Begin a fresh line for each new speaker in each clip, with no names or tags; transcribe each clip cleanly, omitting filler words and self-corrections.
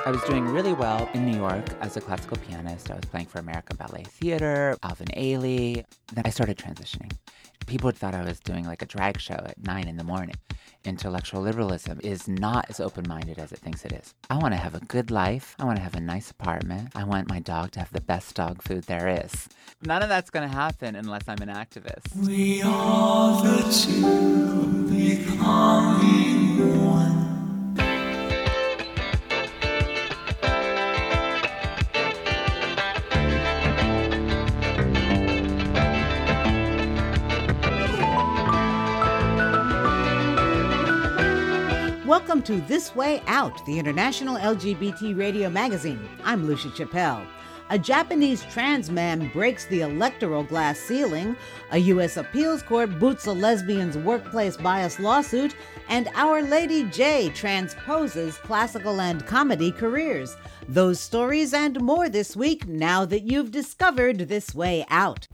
I was doing really well in New York as a classical pianist. I was playing for American Ballet Theater, Alvin Ailey. Then I started transitioning. People thought I was doing like a drag show at 9 in the morning. Intellectual liberalism is not as open-minded as it thinks it is. I want to have a good life. I want to have a nice apartment. I want my dog to have the best dog food there is. None of that's going to happen unless I'm an activist.
We are the two becoming one.
Welcome to This Way Out, the international LGBT radio magazine. I'm Lucia Chappelle. A Japanese trans man breaks the electoral glass ceiling, a U.S. appeals court boots a lesbian's workplace bias lawsuit, and Our Lady J transposes classical and comedy careers. Those stories and more this week, now that you've discovered This Way Out.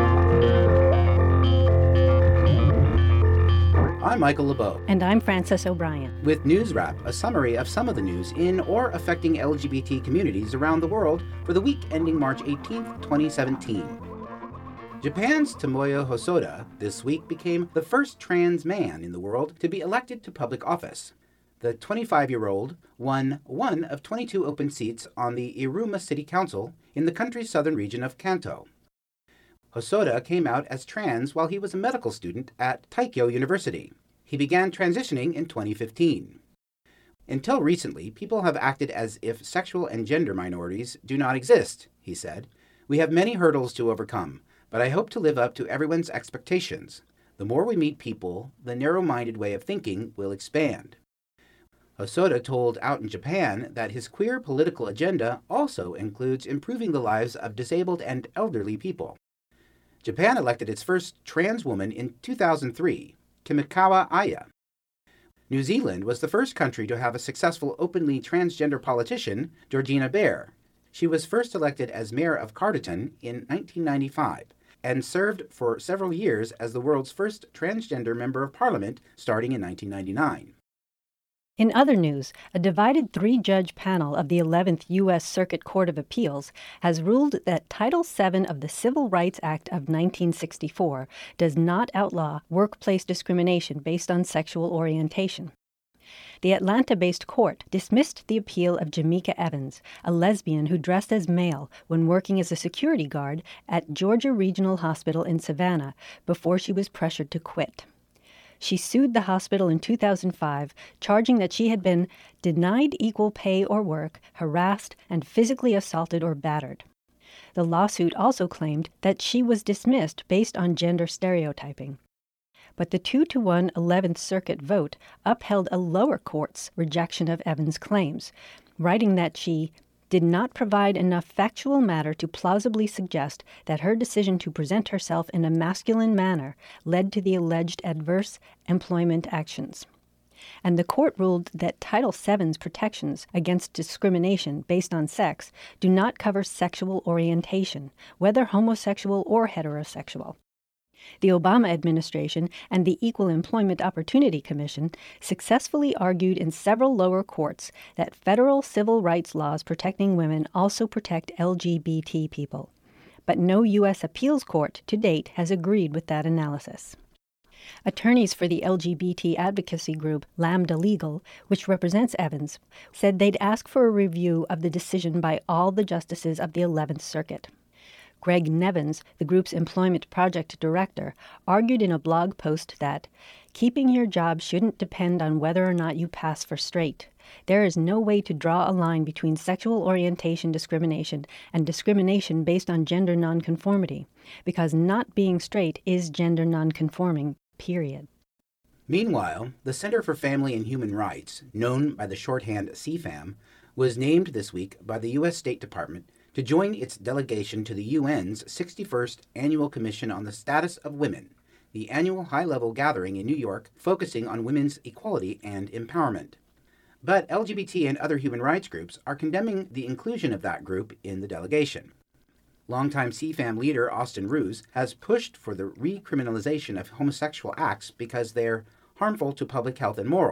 I'm Michael LeBeau.
And I'm Frances O'Brien.
With News Wrap, a summary of some of the news in or affecting LGBT communities around the world for the week ending March 18th, 2017. Japan's Tomoyo Hosoda this week became the first trans man in the world to be elected to public office. The 25-year-old won one of 22 open seats on the Iruma City Council in the country's southern region of Kanto. Hosoda came out as trans while he was a medical student at Taikyo University. He began transitioning in 2015. Until recently, people have acted as if sexual and gender minorities do not exist, he said. We have many hurdles to overcome, but I hope to live up to everyone's expectations. The more we meet people, the narrow-minded way of thinking will expand. Hosoda told Out in Japan that his queer political agenda also includes improving the lives of disabled and elderly people. Japan elected its first trans woman in 2003, Kimikawa Aya. New Zealand was the first country to have a successful openly transgender politician, Georgina Bear. She was first elected as mayor of Carterton in 1995 and served for several years as the world's first transgender member of parliament starting in 1999.
In other news, a divided three-judge panel of the 11th U.S. Circuit Court of Appeals has ruled that Title VII of the Civil Rights Act of 1964 does not outlaw workplace discrimination based on sexual orientation. The Atlanta-based court dismissed the appeal of Jamaica Evans, a lesbian who dressed as male when working as a security guard at Georgia Regional Hospital in Savannah before she was pressured to quit. She sued the hospital in 2005, charging that she had been denied equal pay or work, harassed, and physically assaulted or battered. The lawsuit also claimed that she was dismissed based on gender stereotyping. But the 2-1 11th Circuit vote upheld a lower court's rejection of Evans' claims, writing that she did not provide enough factual matter to plausibly suggest that her decision to present herself in a masculine manner led to the alleged adverse employment actions. And the court ruled that Title VII's protections against discrimination based on sex do not cover sexual orientation, whether homosexual or heterosexual. The Obama administration and the Equal Employment Opportunity Commission successfully argued in several lower courts that federal civil rights laws protecting women also protect LGBT people. But no U.S. appeals court to date has agreed with that analysis. Attorneys for the LGBT advocacy group Lambda Legal, which represents Evans, said they'd ask for a review of the decision by all the justices of the 11th Circuit. Greg Nevins, the group's employment project director, argued in a blog post that keeping your job shouldn't depend on whether or not you pass for straight. There is no way to draw a line between sexual orientation discrimination and discrimination based on gender nonconformity, because not being straight is gender nonconforming, period.
Meanwhile, the Center for Family and Human Rights, known by the shorthand CFAM, was named this week by the U.S. State Department to join its delegation to the UN's 61st Annual Commission on the Status of Women, the annual high-level gathering in New York focusing on women's equality and empowerment. But LGBT and other human rights groups are condemning the inclusion of that group in the delegation. Longtime CFAM leader Austin Ruse has pushed for the recriminalization of homosexual acts because they're harmful to public health and morals,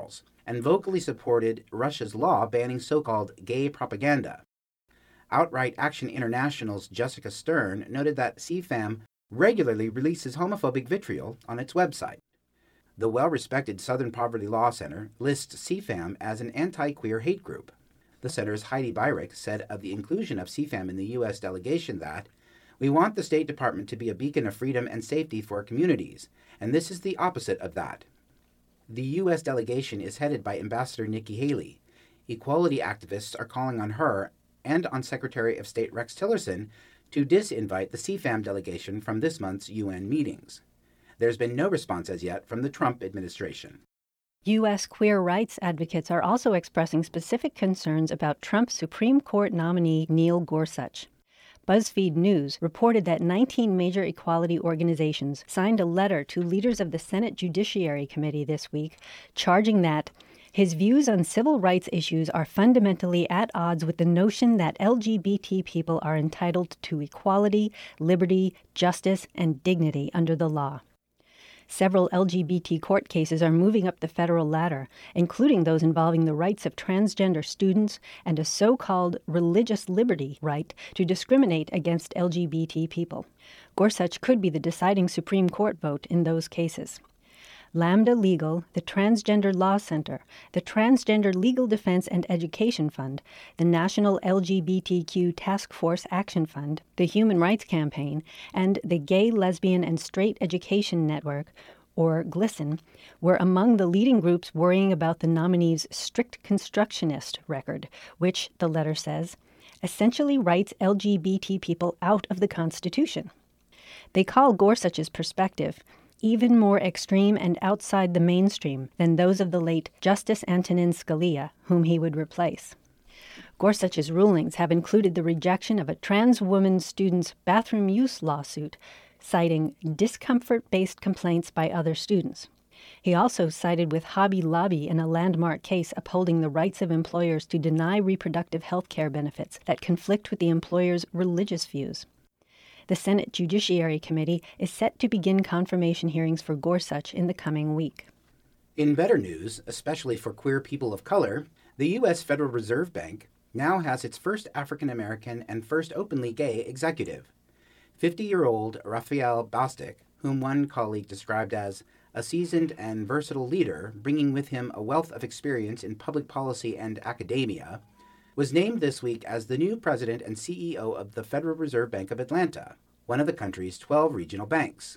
and vocally supported Russia's law banning so-called gay propaganda. Outright Action International's Jessica Stern noted that CFAM regularly releases homophobic vitriol on its website. The well-respected Southern Poverty Law Center lists CFAM as an anti-queer hate group. The center's Heidi Byrick said of the inclusion of CFAM in the U.S. delegation that, "We want the State Department to be a beacon of freedom and safety for communities, and this is the opposite of that." The U.S. delegation is headed by Ambassador Nikki Haley. Equality activists are calling on her and on Secretary of State Rex Tillerson to disinvite the CFAM delegation from this month's UN meetings. There's been no response as yet from the Trump administration.
U.S. queer rights advocates are also expressing specific concerns about Trump's Supreme Court nominee Neil Gorsuch. BuzzFeed News reported that 19 major equality organizations signed a letter to leaders of the Senate Judiciary Committee this week, charging that his views on civil rights issues are fundamentally at odds with the notion that LGBT people are entitled to equality, liberty, justice, and dignity under the law. Several LGBT court cases are moving up the federal ladder, including those involving the rights of transgender students and a so-called religious liberty right to discriminate against LGBT people. Gorsuch could be the deciding Supreme Court vote in those cases. Lambda Legal, the Transgender Law Center, the Transgender Legal Defense and Education Fund, the National LGBTQ Task Force Action Fund, the Human Rights Campaign, and the Gay, Lesbian, and Straight Education Network, or GLSEN, were among the leading groups worrying about the nominee's strict constructionist record, which, the letter says, essentially writes LGBT people out of the Constitution. They call Gorsuch's perspective even more extreme and outside the mainstream than those of the late Justice Antonin Scalia, whom he would replace. Gorsuch's rulings have included the rejection of a trans woman student's bathroom use lawsuit, citing discomfort-based complaints by other students. He also sided with Hobby Lobby in a landmark case upholding the rights of employers to deny reproductive health care benefits that conflict with the employer's religious views. The Senate Judiciary Committee is set to begin confirmation hearings for Gorsuch in the coming week.
In better news, especially for queer people of color, the U.S. Federal Reserve Bank now has its first African-American and first openly gay executive. 50-year-old Raphael Bostic, whom one colleague described as a seasoned and versatile leader bringing with him a wealth of experience in public policy and academia, was named this week as the new president and CEO of the Federal Reserve Bank of Atlanta, one of the country's 12 regional banks.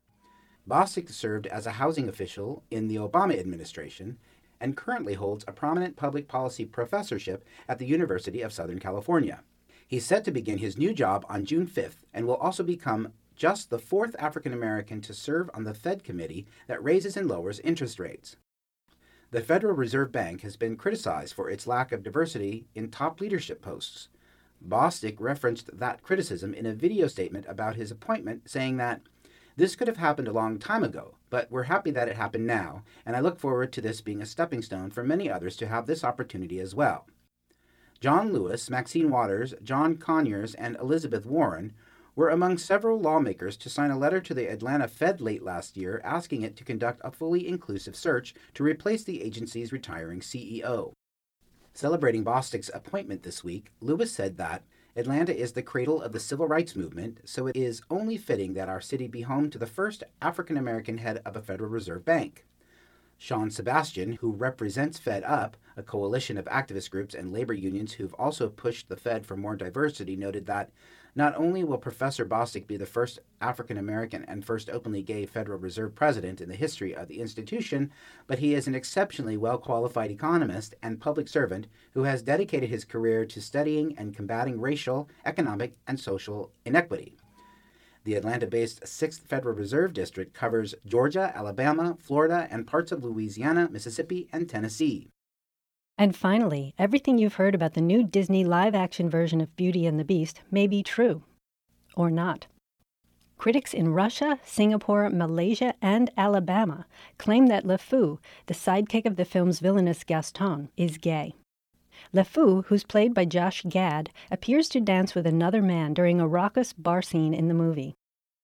Bostic served as a housing official in the Obama administration and currently holds a prominent public policy professorship at the University of Southern California. He's set to begin his new job on June 5th and will also become just the fourth African American to serve on the Fed committee that raises and lowers interest rates. The Federal Reserve Bank has been criticized for its lack of diversity in top leadership posts. Bostic referenced that criticism in a video statement about his appointment, saying that, "This could have happened a long time ago, but we're happy that it happened now, and I look forward to this being a stepping stone for many others to have this opportunity as well." John Lewis, Maxine Waters, John Conyers, and Elizabeth Warren were among several lawmakers to sign a letter to the Atlanta Fed late last year asking it to conduct a fully inclusive search to replace the agency's retiring CEO. Celebrating Bostic's appointment this week, Lewis said that Atlanta is the cradle of the civil rights movement, so it is only fitting that our city be home to the first African-American head of a Federal Reserve Bank. Sean Sebastian, who represents Fed Up, a coalition of activist groups and labor unions who've also pushed the Fed for more diversity, noted that not only will Professor Bostic be the first African-American and first openly gay Federal Reserve president in the history of the institution, but he is an exceptionally well-qualified economist and public servant who has dedicated his career to studying and combating racial, economic, and social inequity. The Atlanta-based 6th Federal Reserve District covers Georgia, Alabama, Florida, and parts of Louisiana, Mississippi, and Tennessee.
And finally, everything you've heard about the new Disney live-action version of Beauty and the Beast may be true. Or not. Critics in Russia, Singapore, Malaysia, and Alabama claim that LeFou, the sidekick of the film's villainous Gaston, is gay. LeFou, who's played by Josh Gad, appears to dance with another man during a raucous bar scene in the movie.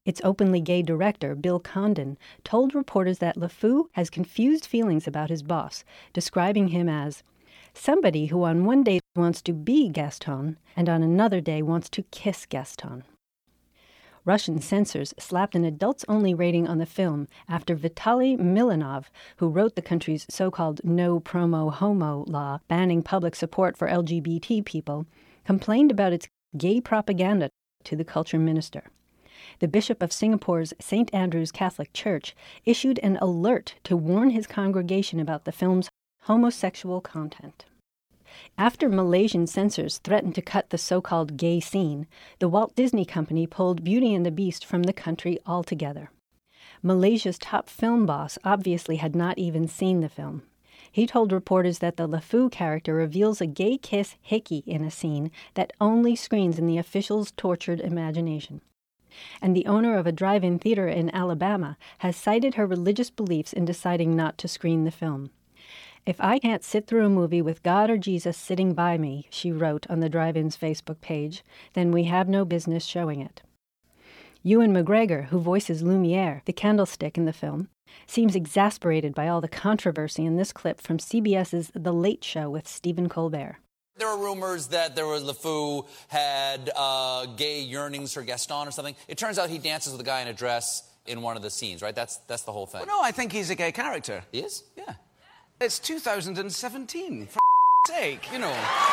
Its openly gay director, Bill Condon, told reporters that LeFou has confused feelings about his boss, describing him as somebody who on one day wants to be Gaston and on another day wants to kiss Gaston. Russian censors slapped an adults-only rating on the film after Vitaly Milanov, who wrote the country's so-called no promo homo law banning public support for LGBT people, complained about its gay propaganda to the culture minister. The Bishop of Singapore's St. Andrew's Catholic Church issued an alert to warn his congregation about the film's homosexual content. After Malaysian censors threatened to cut the so-called gay scene, the Walt Disney Company pulled Beauty and the Beast from the country altogether. Malaysia's top film boss obviously had not even seen the film. He told reporters that the LeFou character reveals a gay kiss hickey in a scene that only screens in the official's tortured imagination. And the owner of a drive-in theater in Alabama has cited her religious beliefs in deciding not to screen the film. "If I can't sit through a movie with God or Jesus sitting by me," she wrote on the drive-in's Facebook page, "then we have no business showing it." Ewan McGregor, who voices Lumiere, the candlestick in the film, seems exasperated by all the controversy in this clip from CBS's The Late Show with Stephen Colbert.
There are rumors that LeFou had gay yearnings for Gaston or something. It turns out he dances with a guy in a dress in one of the scenes, right? That's the whole thing.
Well, no, I think he's a gay character.
He is? Yeah.
It's 2017, for sake, you know.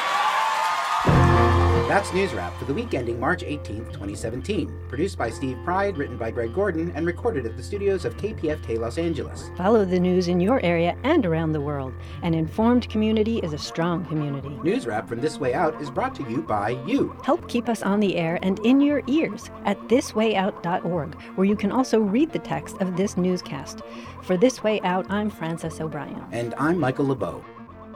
That's News Wrap for the week ending March 18th, 2017. Produced by Steve Pride, written by Greg Gordon, and recorded at the studios of KPFK Los Angeles.
Follow the news in your area and around the world. An informed community is a strong community.
News Wrap from This Way Out is brought to you by you.
Help keep us on the air and in your ears at thiswayout.org, where you can also read the text of this newscast. For This Way Out, I'm Frances O'Brien.
And I'm Michael LeBeau.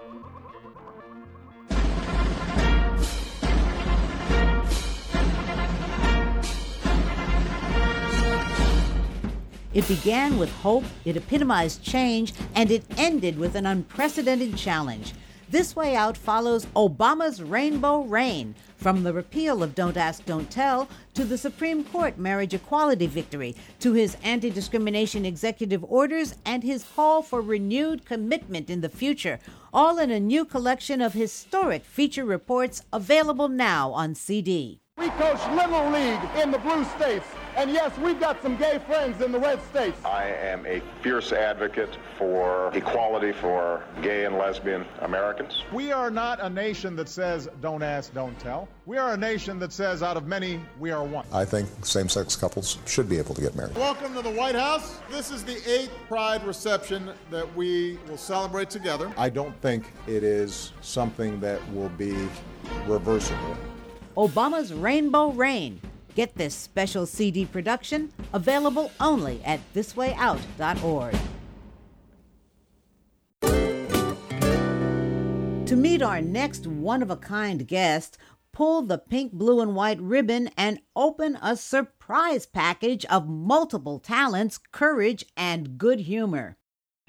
It began with hope, it epitomized change, and it ended with an unprecedented challenge. This Way Out follows Obama's Rainbow Reign, from the repeal of Don't Ask, Don't Tell, to the Supreme Court marriage equality victory, to his anti-discrimination executive orders, and his call for renewed commitment in the future, all in a new collection of historic feature reports available now on CD.
We coach Little League in the blue states, and yes, we've got some gay friends in the red states.
I am a fierce advocate for equality for gay and lesbian Americans.
We are not a nation that says, don't ask, don't tell. We are a nation that says, out of many, we are one.
I think same-sex couples should be able to get married.
Welcome to the White House. This is the 8th Pride reception that we will celebrate together.
I don't think it is something that will be reversible.
Obama's Rainbow Reign. Get this special CD production, available only at thiswayout.org. To meet our next one-of-a-kind guest, pull the pink, blue, and white ribbon and open a surprise package of multiple talents, courage, and good humor.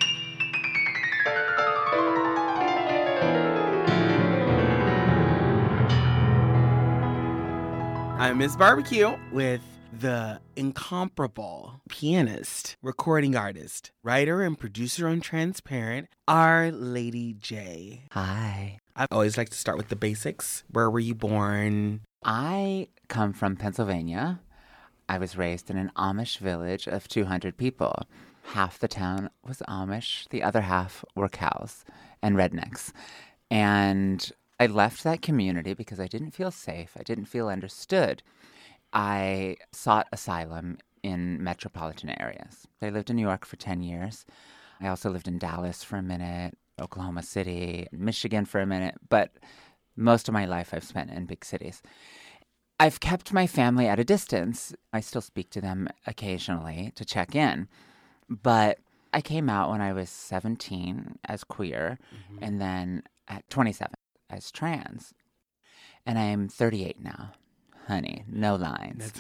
I'm Miss Barbecue with the incomparable pianist, recording artist, writer, and producer on Transparent, Our Lady J.
Hi.
I always like to start with the basics. Where were you born?
I come from Pennsylvania. I was raised in an Amish village of 200 people. Half the town was Amish, the other half were cows and rednecks. And I left that community because I didn't feel safe. I didn't feel understood. I sought asylum in metropolitan areas. I lived in New York for 10 years. I also lived in Dallas for a minute, Oklahoma City, Michigan for a minute, but most of my life I've spent in big cities. I've kept my family at a distance. I still speak to them occasionally to check in, but I came out when I was 17 as queer, and then at 27 as trans. And I'm 38 now. Honey, no lines.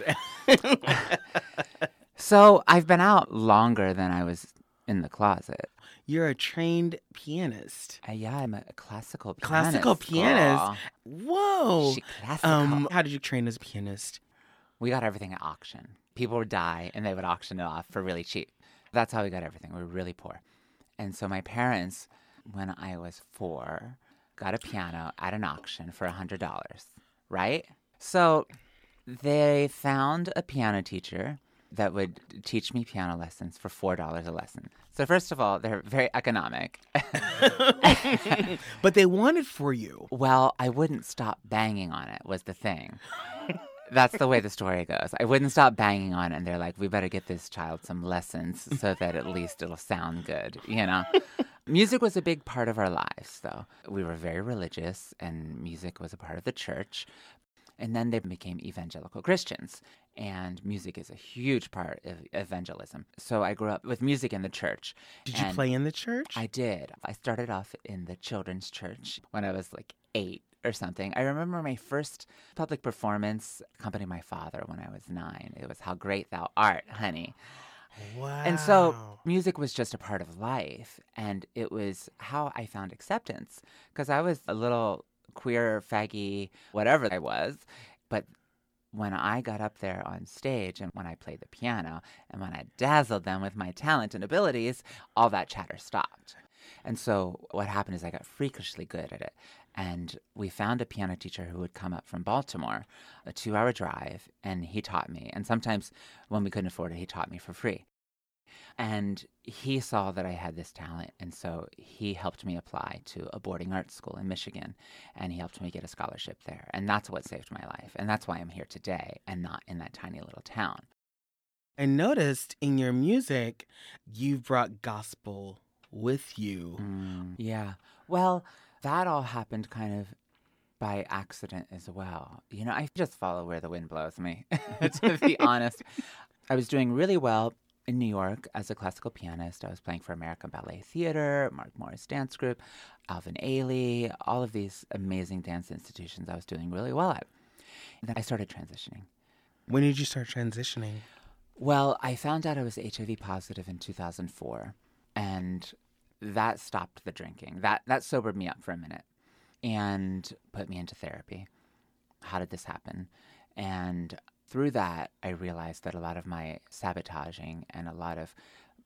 So I've been out longer than I was in the closet.
You're a trained pianist.
Yeah, I'm a classical pianist.
Classical pianist?
Girl.
Whoa.
She classical.
How did you train as a pianist?
We got everything at auction. People would die and they would auction it off for really cheap. That's how we got everything. We were really poor. And so my parents, when I was 4, got a piano at an auction for $100, right? So they found a piano teacher that would teach me piano lessons for $4 a lesson. So first of all, they're very economic.
But they want it for you.
Well, I wouldn't stop banging on it was the thing. That's the way the story goes. I wouldn't stop banging on it, and they're like, we better get this child some lessons so that at least it'll sound good, you know? Music was a big part of our lives, though. We were very religious, and music was a part of the church. And then they became evangelical Christians, and music is a huge part of evangelism. So I grew up with music in the church.
Did you play in the church?
I did. I started off in the children's church when I was like 8 or something. I remember my first public performance accompanied my father when I was 9. It was How Great Thou Art, Honey.
Wow.
And so music was just a part of life, and it was how I found acceptance, because I was a little queer, faggy, whatever I was. But when I got up there on stage and when I played the piano and when I dazzled them with my talent and abilities, all that chatter stopped. And so what happened is I got freakishly good at it. And we found a piano teacher who would come up from Baltimore, a 2-hour drive, and he taught me. And sometimes when we couldn't afford it, he taught me for free. And he saw that I had this talent, and so he helped me apply to a boarding arts school in Michigan, and he helped me get a scholarship there. And that's what saved my life. And that's why I'm here today and not in that tiny little town.
I noticed in your music, you've brought gospel with you.
Yeah. Well, that all happened kind of by accident as well. You know, I just follow where the wind blows me, to be honest. I was doing really well in New York as a classical pianist. I was playing for American Ballet Theater, Mark Morris Dance Group, Alvin Ailey, all of these amazing dance institutions I was doing really well at. And then I started transitioning.
When did you start transitioning?
Well, I found out I was HIV positive in 2004, and that stopped the drinking. That sobered me up for a minute and put me into therapy. How did this happen? And through that, I realized that a lot of my sabotaging and a lot of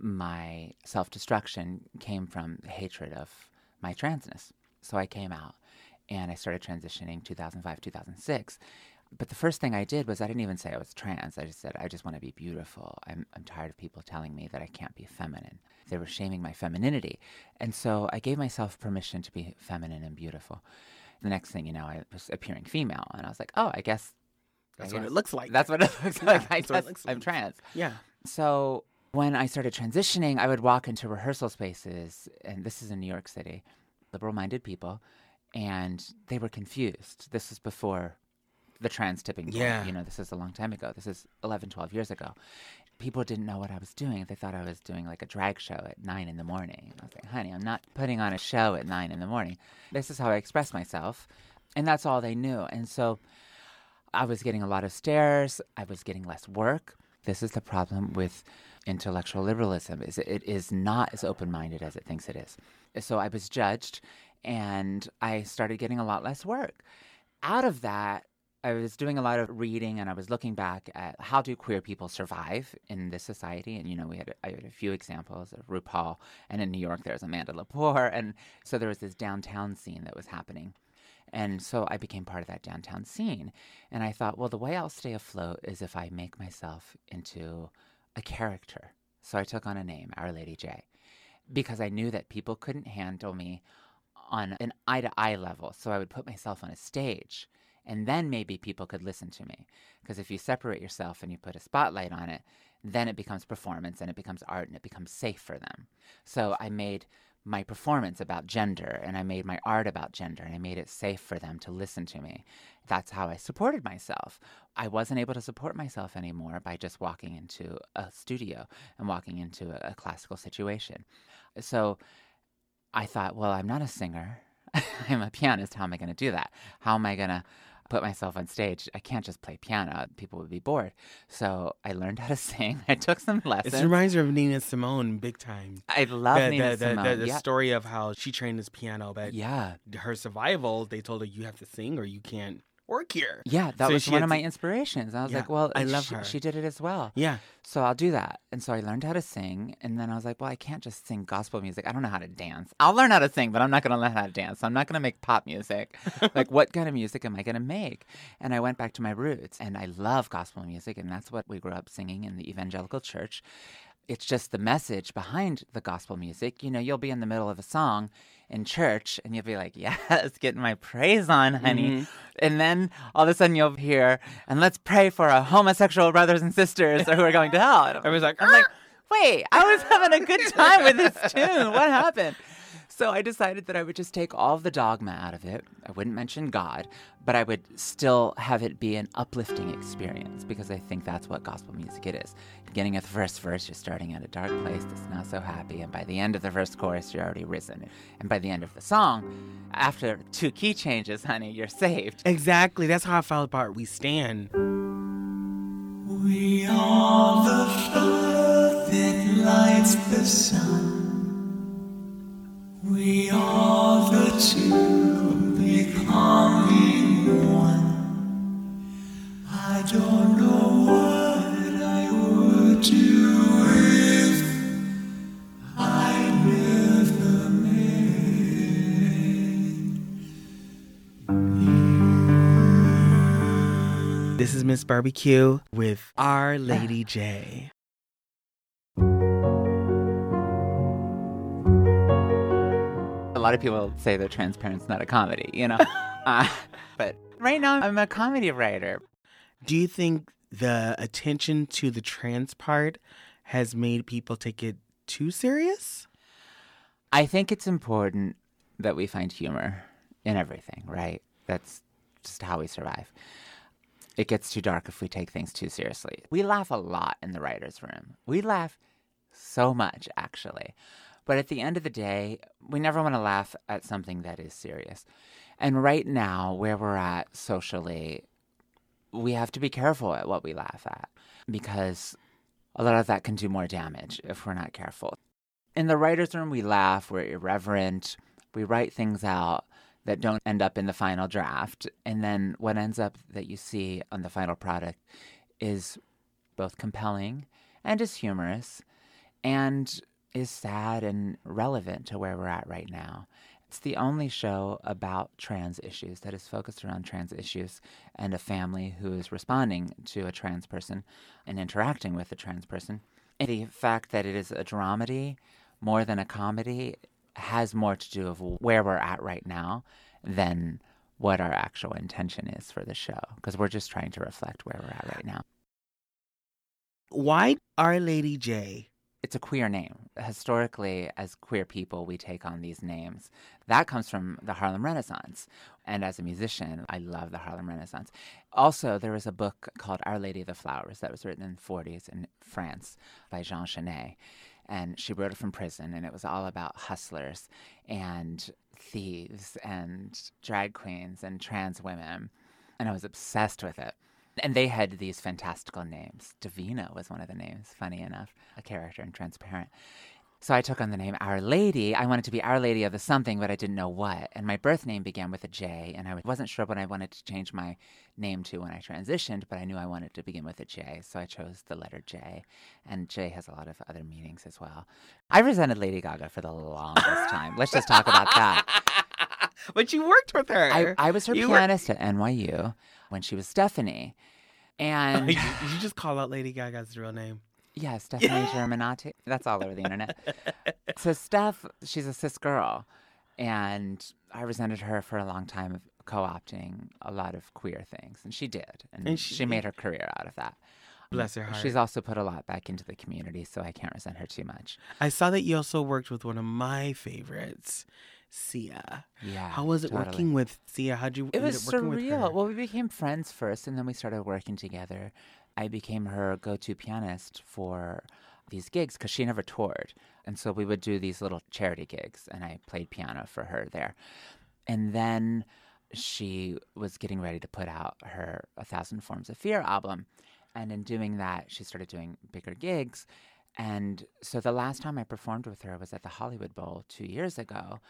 my self-destruction came from hatred of my transness. So I came out and I started transitioning 2005, 2006. But the first thing I did was I didn't even say I was trans. I just said, I just want to be beautiful. I'm tired of people telling me that I can't be feminine. They were shaming my femininity. And so I gave myself permission to be feminine and beautiful. The next thing you know, I was appearing female. And I was like, oh, I guess
That's what it looks like.
That's what it looks like. I
That's what it
guess
looks like.
I'm trans.
Yeah.
So when I started transitioning, I would walk into rehearsal spaces, and this is in New York City, liberal-minded people, and they were confused. This was before the trans tipping point.
Yeah.
You know, this is a long time ago. This is 11, 12 years ago. People didn't know what I was doing. They thought I was doing like a drag show at 9 in the morning. I was like, honey, I'm not putting on a show at 9 in the morning. This is how I express myself. And that's all they knew. And so I was getting a lot of stares. I was getting less work. This is the problem with intellectual liberalism, is it is not as open-minded as it thinks it is. So I was judged, and I started getting a lot less work. Out of that, I was doing a lot of reading, and I was looking back at how do queer people survive in this society. And, you know, I had a few examples of RuPaul, and in New York there's Amanda Lepore. And so there was this downtown scene that was happening. And so I became part of that downtown scene. And I thought, well, the way I'll stay afloat is if I make myself into a character. So I took on a name, Our Lady J, because I knew that people couldn't handle me on an eye-to-eye level. So I would put myself on a stage, and then maybe people could listen to me. Because if you separate yourself and you put a spotlight on it, then it becomes performance and it becomes art and it becomes safe for them. So I made my performance about gender, and I made my art about gender, and I made it safe for them to listen to me. That's how I supported myself. I wasn't able to support myself anymore by just walking into a studio and walking into a classical situation. So I thought, well, I'm not a singer. I'm a pianist. How am I going to do that? How am I going to put myself on stage? I can't just play piano. People would be bored. So I learned how to sing. I took some lessons.
It reminds me of Nina Simone big time.
I love Nina Simone.
The story of how she trained this piano, but
yeah,
her survival, they told her you have to sing or you can't work here.
Yeah, that
So
was
she
one
had
of my
to-
inspirations. I was
Yeah,
like, well,
I love
she,
her.
she did it as well.
Yeah.
So I'll do that. And so I learned how to sing. And then I was like, well, I can't just sing gospel music. I don't know how to dance. I'll learn how to sing, but I'm not going to learn how to dance. I'm not going to make pop music. Like, what kind of music am I going to make? And I went back to my roots. And I love gospel music. And that's what we grew up singing in the evangelical church. It's just the message behind the gospel music. You know, you'll be in the middle of a song in church and you'll be like, yes, getting my praise on, honey.
Mm-hmm.
And then all of a sudden you'll hear, and let's pray for our homosexual brothers and sisters who are going to hell. And
Everyone's like,
I'm like, wait, I was having a good time with this tune. What happened? So I decided that I would just take all of the dogma out of it. I wouldn't mention God, but I would still have it be an uplifting experience because I think that's what gospel music it is. Beginning of the first verse, you're starting at a dark place that's not so happy. And by the end of the first chorus, you're already risen. And by the end of the song, after 2 key changes, honey, you're saved.
Exactly. That's how I felt about We Stand.
We are the fire that lights the sun. We are the two becoming one. I don't know what I would do if I never met.
This is Miss Barbecue with Our Lady J.
A lot of people say that Transparent's not a comedy, you know? But right now, I'm a comedy writer.
Do you think the attention to the trans part has made people take it too serious?
I think it's important that we find humor in everything, right? That's just how we survive. It gets too dark if we take things too seriously. We laugh a lot in the writer's room. We laugh so much, actually. But at the end of the day, we never want to laugh at something that is serious. And right now, where we're at socially, we have to be careful at what we laugh at because a lot of that can do more damage if we're not careful. In the writer's room, we laugh, we're irreverent, we write things out that don't end up in the final draft. And then what ends up that you see on the final product is both compelling and is humorous and is sad and relevant to where we're at right now. It's the only show about trans issues that is focused around trans issues and a family who is responding to a trans person and interacting with a trans person. And the fact that it is a dramedy more than a comedy has more to do with where we're at right now than what our actual intention is for the show, because we're just trying to reflect where we're at right now.
Why Our Lady J?
It's a queer name. Historically, as queer people, we take on these names. That comes from the Harlem Renaissance. And as a musician, I love the Harlem Renaissance. Also, there was a book called Our Lady of the Flowers that was written in the 40s in France by Jean Genet. And she wrote it from prison, and it was all about hustlers and thieves and drag queens and trans women. And I was obsessed with it. And they had these fantastical names. Davina was one of the names, funny enough, a character in Transparent. So I took on the name Our Lady. I wanted to be Our Lady of the something, but I didn't know what. And my birth name began with a J, and I wasn't sure what I wanted to change my name to when I transitioned, but I knew I wanted to begin with a J, so I chose the letter J. And J has a lot of other meanings as well. I resented Lady Gaga for the longest time. Let's just talk about that.
But you worked with her.
I was her pianist at NYU when she was Stephanie. And
you just call out Lady Gaga's real name.
Yeah, Stephanie Germanotti. That's all over the internet. So Steph, she's a cis girl. And I resented her for a long time of co-opting a lot of queer things. And she did. And she made her career out of that.
Bless her heart.
She's also put a lot back into the community, so I can't resent her too much.
I saw that you also worked with one of my favorites, Sia.
Yeah.
How was it working with Sia? How'd you
It was
working with her?
surreal. Well, we became friends first, and then we started working together. I became her go-to pianist for these gigs because she never toured. And so we would do these little charity gigs, and I played piano for her there. And then she was getting ready to put out her 1,000 Forms of Fear album. And in doing that, she started doing bigger gigs. And so the last time I performed with her was at the Hollywood Bowl 2 years ago.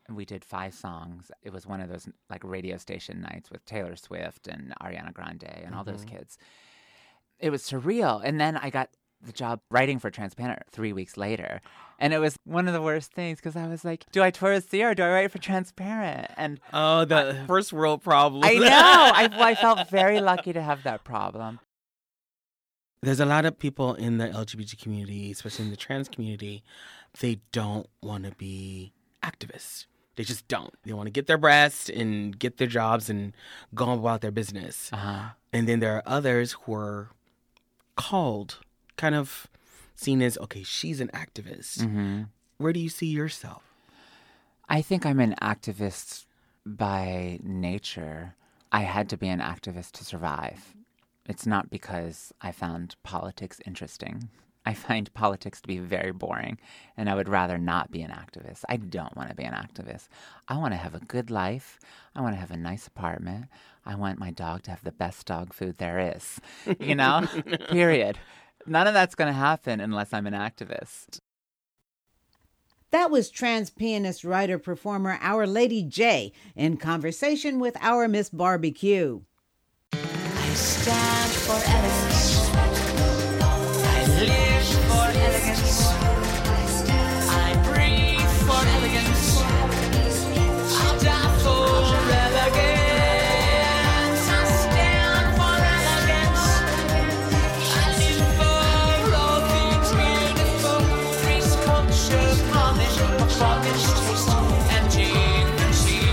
And we did 5 songs. It was one of those like radio station nights with Taylor Swift and Ariana Grande and all those kids. It was surreal. And then I got the job writing for Transparent 3 weeks later. And it was one of the worst things because I was like, do I tour with Sia or do I write for Transparent? And
the first world problem.
I know. I felt very lucky to have that problem.
There's a lot of people in the LGBT community, especially in the trans community, they don't want to be activists. They just don't. They want to get their breasts and get their jobs and go about their business. And then there are others who are called, kind of seen as, okay, she's an activist. Where do you see yourself?
I think I'm an activist by nature. I had to be an activist to survive. It's not because I found politics interesting. I find politics to be very boring, and I would rather not be an activist. I don't want to be an activist. I want to have a good life. I want to have a nice apartment. I want my dog to have the best dog food there is, you know, period. None of that's going to happen unless I'm an activist.
That was trans pianist, writer, performer Our Lady J in conversation with our Miss Barbie Q.
I stand for elegance. I live for elegance. I breathe for elegance. I'll die for elegance. I stand for elegance. I live for all things beautiful. Grace, culture, polish, polished taste, and dignity.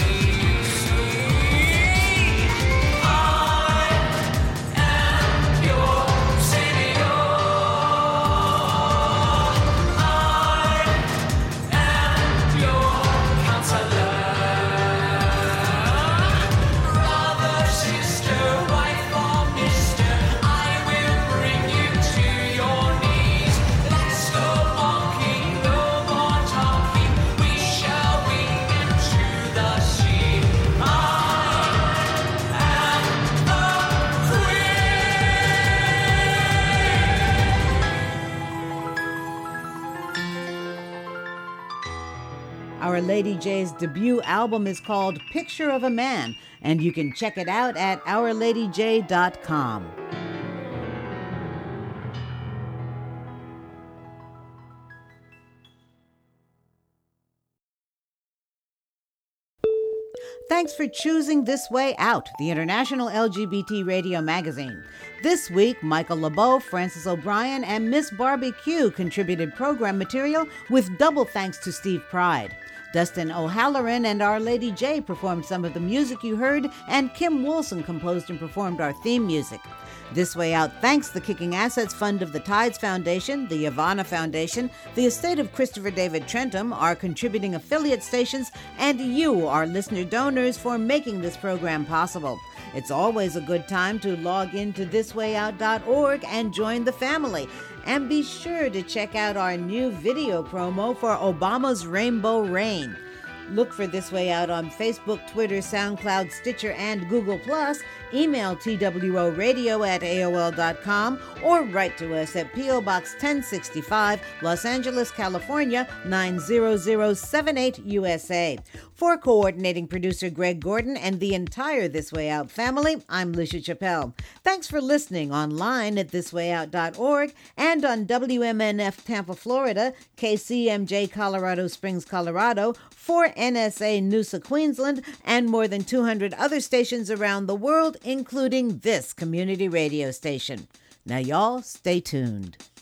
Our Lady J's debut album is called Picture of a Man, and you can check it out at OurLadyJ.com. Thanks for choosing This Way Out, the international LGBT radio magazine. This week, Michael LeBeau, Francis O'Brien, and Miss Barbie Q contributed program material with double thanks to Steve Pride. Dustin O'Halloran and Our Lady J performed some of the music you heard, and Kim Wilson composed and performed our theme music. This Way Out thanks the Kicking Assets Fund of the Tides Foundation, the Ivana Foundation, the estate of Christopher David Trentham, our contributing affiliate stations, and you, our listener donors, for making this program possible. It's always a good time to log into thiswayout.org and join the family. And be sure to check out our new video promo for Obama's Rainbow Rain. Look for This Way Out on Facebook, Twitter, SoundCloud, Stitcher, and Google+. Email tworadio@aol.com or write to us at P.O. Box 1065, Los Angeles, California, 90078 USA. For coordinating producer Greg Gordon and the entire This Way Out family, I'm Lucia Chappelle. Thanks for listening online at thiswayout.org and on WMNF Tampa, Florida, KCMJ Colorado Springs, Colorado, 4NSA Noosa, Queensland, and more than 200 other stations around the world, including this community radio station. Now, y'all, stay tuned.